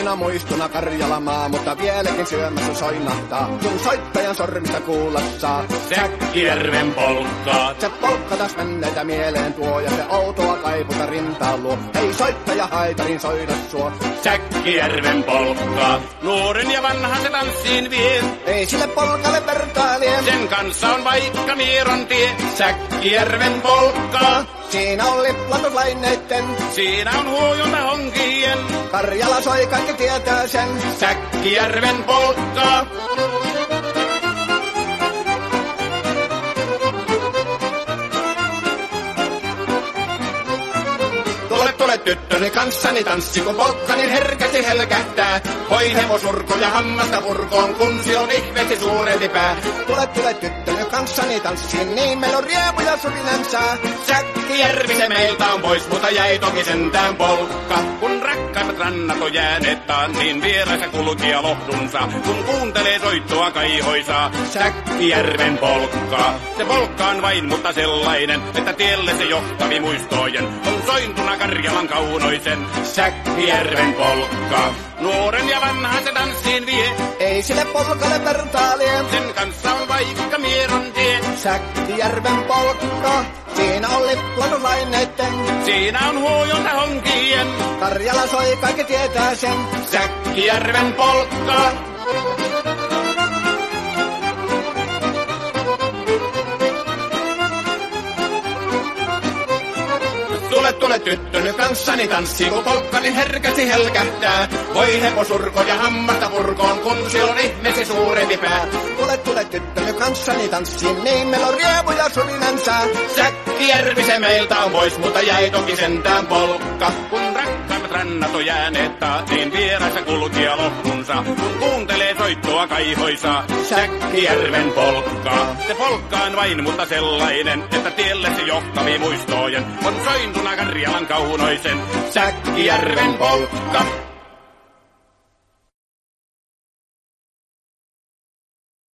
kauniina muistona Karjalamaa, mutta vieläkin syömässä soinahtaa, kun soittajan sormista kuulla saa. Säkkijärven polkkaa. Se polkka taas menneitä mieleen tuo, ja se outoa kaiputa rintaan luo. Hei soittaja haitarin soida suo. Säkkijärven polkkaa. Nuoren ja vanhan se tanssiin vie. Ei sille polkalle vertailee. Sen kanssa on vaikka Mieron tie. Säkkijärven polkkaa. Siinä on liplatusläineitten. Siinä on huojunta honkien. Karjala soi, kaikki tietää sen. Säkkijärven polkkaa. Tule tyttöni kanssani tanssi, kun polkkani herkästi helkähtää. Hoi hevosurko ja hammasta purkoon, kun se on ihmeesti suurempi pää. Tule tyttöni kanssani tanssi, niin meillä on riepu ja surinansa. Säkkijärvi se meiltä on pois, mutta jäi toki sentään polkka. Kun rakkaimmat rannat on jääneet taan, niin vieressä kulkija lohdunsa. Kun kuuntelee soittoa kaihoisaa, Säkkijärven polkkaa. Se polkka on vain, mutta sellainen, että tielle se johtavi muistojen. On sointuna Karjalan kaunoisen, Säkkijärven polkka. Nuoren ja vanhan se tanssiin vie. Ei sille polkalle vertailee. Sen kanssa on vaikka Mieron tie. Säkkijärven polkka. Siinä on liplatusläineitten. Siinä on huojunta honkien. Karjala soi, kaikki tietää sen. Säkkijärven polkka. Tule tyttöni kanssani tanssi, kun polkkani herkästi helkähtää. Voi hevosurko ja hammasta purkoon, kun se on ihmeesi suurempi pää. Tule tyttöni kanssani tanssi, niin meillä on riepu ja surinansa. Säkkijärvi se meiltä on pois, mutta jäi toki sentään polkka. Kun rakkaimmat rannat on jääneet taa, niin vieressä kulkija lohdunsa. Kun kuuntelee soittoa kaihoisaa, Säkkijärven polkkaa. Se polkka on vain, mutta sellainen, että tielle se johtavi muistojen. On sointuna Karjalan kaunoisen, Säkkijärven polkka.